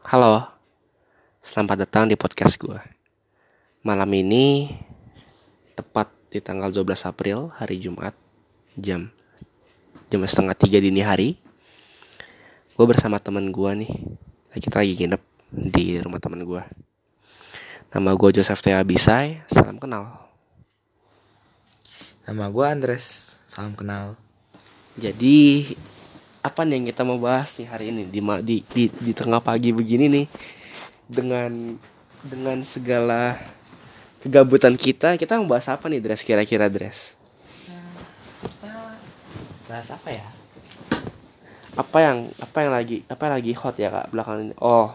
Halo, selamat datang di podcast gue. Malam ini tepat di tanggal 12 April, hari Jumat, jam setengah 3 dini hari. Gue bersama teman gue nih. Kita lagi nginep di rumah teman gue. Nama gue Joseph T. Abisai. Salam kenal. Nama gue Andres, salam kenal. Jadi apa nih yang kita mau bahas nih hari ini di tengah pagi begini nih, dengan segala kegabutan kita mau bahas apa nih, Dres? Kira-kira, Dres? Bahas apa ya? Apa yang lagi hot ya Kak belakangan ini? Oh,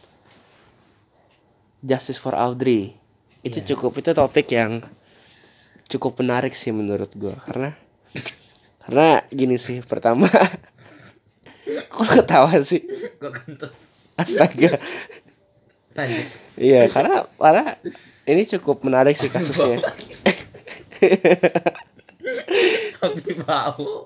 Justice for Audrey. Itu topik yang cukup menarik sih menurut gue, karena gini sih. Pertama, kok ketawa sih? Gue kentut. Astaga. Lanjut. Iya, karena ini cukup menarik sih kasusnya. Tapi bau.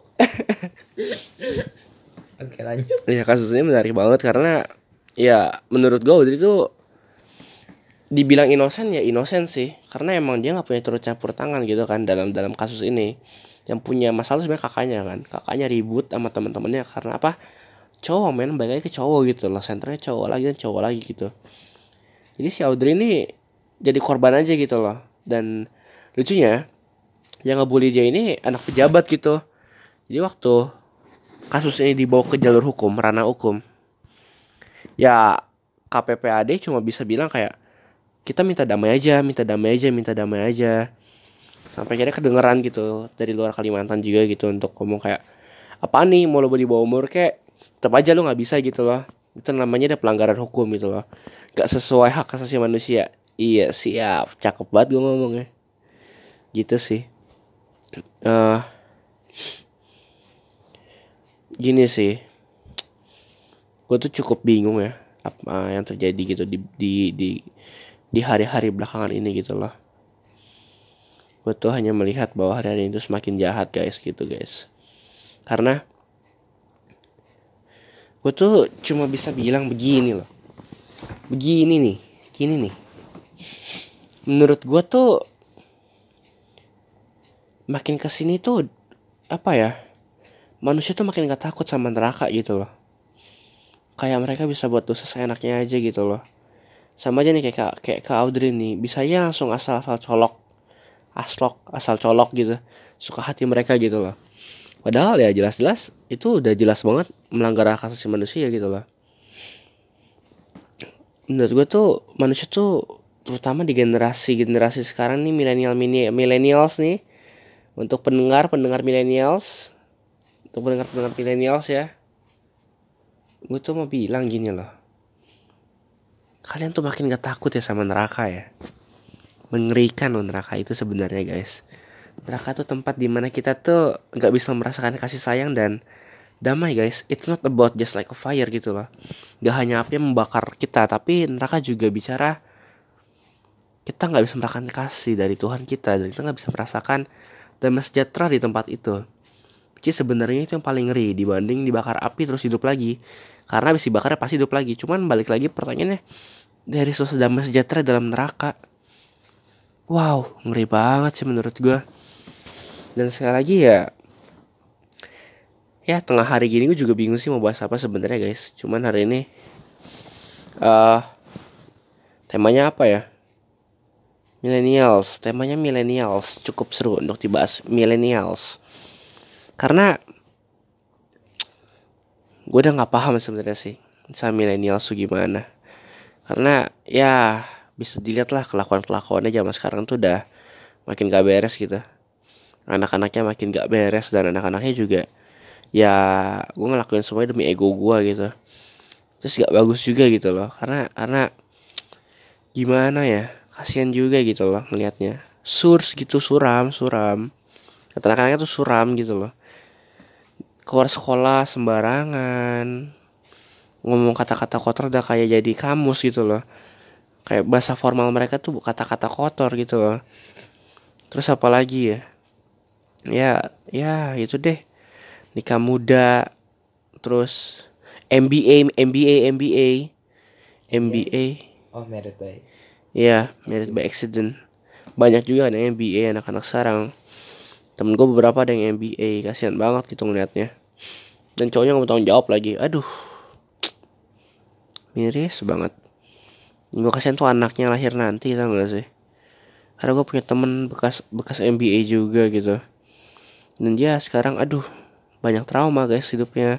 Oke, lanjut. Iya, kasusnya menarik banget karena ya menurut gue Audrey itu dibilang inosen ya inosen sih, karena emang dia nggak punya turut campur tangan gitu kan dalam kasus ini. Yang punya masalah sebenarnya kakaknya ribut sama teman-temannya karena apa? Cowok, balik lagi ke cowok gitu loh, senternya cowok lagi gitu. Jadi si Audrey ini jadi korban aja gitu loh. Dan lucunya yang ngebully dia ini anak pejabat gitu. Jadi waktu kasus ini dibawa ke jalur hukum, ranah hukum, ya KPPAD cuma bisa bilang kayak kita minta damai aja. Sampai akhirnya kedengeran gitu dari luar Kalimantan juga gitu untuk ngomong kayak, apa nih, mau lo di bawah umur kayak tetap aja lo nggak bisa gitu loh. Itu namanya ada pelanggaran hukum gitu loh, gak sesuai hak asasi manusia. Iya, siap, cakep banget gue ngomongnya gitu sih. Gini sih, gue tuh cukup bingung ya apa yang terjadi gitu di hari-hari belakangan ini gitu loh. Gue tuh hanya melihat bahwa hari-hari itu semakin jahat guys. Karena gue tuh cuma bisa bilang begini loh. Gini nih. Menurut gue tuh makin kesini tuh apa ya, manusia tuh makin gak takut sama neraka gitu loh. Kayak mereka bisa buat dosa seenaknya aja gitu loh. Sama aja nih kayak Kak Audrey nih, bisa aja langsung asal colok gitu, suka hati mereka gitu loh. Padahal ya jelas-jelas itu udah jelas banget melanggar hak asasi manusia gitu loh. Menurut gue tuh manusia tuh terutama di generasi sekarang nih, millennials nih, untuk pendengar millennials, ya, gue tuh mau bilang gini loh, kalian tuh makin gak takut ya sama neraka ya. Mengerikan loh neraka itu sebenarnya guys. Neraka tuh tempat dimana kita tuh gak bisa merasakan kasih sayang dan damai guys. It's not about just like a fire gitu loh. Gak hanya api yang membakar kita, tapi neraka juga bicara kita gak bisa merasakan kasih dari Tuhan kita, dan kita gak bisa merasakan damai sejahtera di tempat itu. Jadi sebenarnya itu yang paling ngeri dibanding dibakar api terus hidup lagi. Karena habis dibakarnya pasti hidup lagi. Cuman balik lagi pertanyaannya, dari sosok damai sejahtera dalam neraka. Wow, ngeri banget sih menurut gue. Dan sekali lagi ya tengah hari gini gue juga bingung sih mau bahas apa sebenarnya guys. Cuman hari ini temanya apa ya? Temanya millennials, cukup seru untuk dibahas millennials. Karena gue udah nggak paham sebenarnya sih sama millennials tuh gimana. Karena ya bisa dilihat lah kelakuannya zaman sekarang tuh udah makin gak beres gitu. Anak-anaknya makin gak beres, dan anak-anaknya juga ya gue ngelakuin semuanya demi ego gue gitu. Terus gak bagus juga gitu loh, karena gimana ya, kasihan juga gitu loh ngelihatnya. Suram. Kata anak-anaknya tuh suram gitu loh. Keluar sekolah sembarangan, ngomong kata-kata kotor udah kayak jadi kamus gitu loh. Kayak bahasa formal mereka tuh kata-kata kotor gitu loh. Terus apa lagi ya? Ya itu deh. Nikah muda, terus MBA, MBA. Oh, merit by. Iya, married by accident. Banyak juga ada yang MBA anak-anak sekarang. Temen gue beberapa ada yang MBA, kasihan banget gitu ngeliatnya. Dan cowoknya gak mau tanggung jawab lagi. Aduh, miris banget. Gue kasihan tuh anaknya lahir nanti, tau gak sih? Karena gue punya temen bekas MBA juga gitu. Dan dia sekarang aduh banyak trauma guys hidupnya.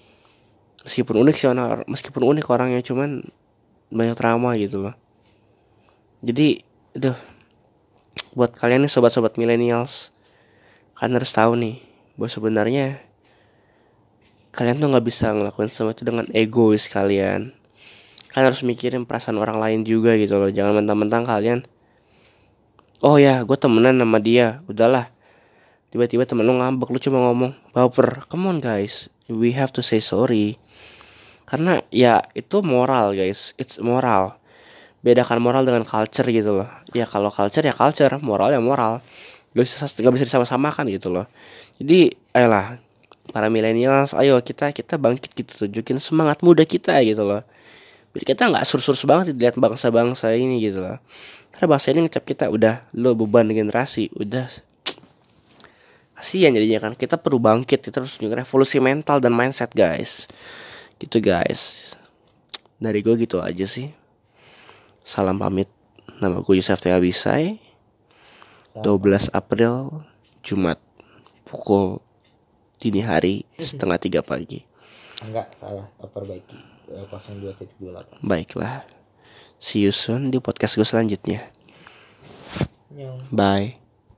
Meskipun unik orangnya, cuman banyak trauma gitu loh. Jadi aduh, buat kalian nih sobat-sobat millennials, kalian harus tahu nih bahwa sebenarnya kalian tuh nggak bisa ngelakuin semua itu dengan egois kalian. Kalian harus mikirin perasaan orang lain juga gitu loh. Jangan mentang-mentang kalian, oh ya gue temenan sama dia, udahlah, tiba-tiba temen lu ngambek, lu cuma ngomong baper. Come on guys, we have to say sorry. Karena ya itu moral guys, it's moral. Bedakan moral dengan culture gitu loh. Ya kalau culture ya culture, moral ya moral. Gak bisa disama-samakan gitu loh. Jadi ayolah para millennials, ayo kita bangkit gitu, tunjukin semangat muda kita gitu loh. Biar kita nggak surus-surus banget dilihat bangsa-bangsa ini gitu loh. Karena bangsa ini ngecap kita udah lo beban generasi, udah kasihan jadinya kan. Kita perlu bangkit, kita harus tunjukin revolusi mental dan mindset guys. Gitu guys. Dari gue gitu aja sih. Salam pamit. Nama gue Yusuf Teh Abisai. 12 April Jumat pukul dini hari 2:30 pagi. Enggak, salah. Perbaiki. 02.28. Baiklah. See you soon di podcast gue selanjutnya. Nyong. Bye.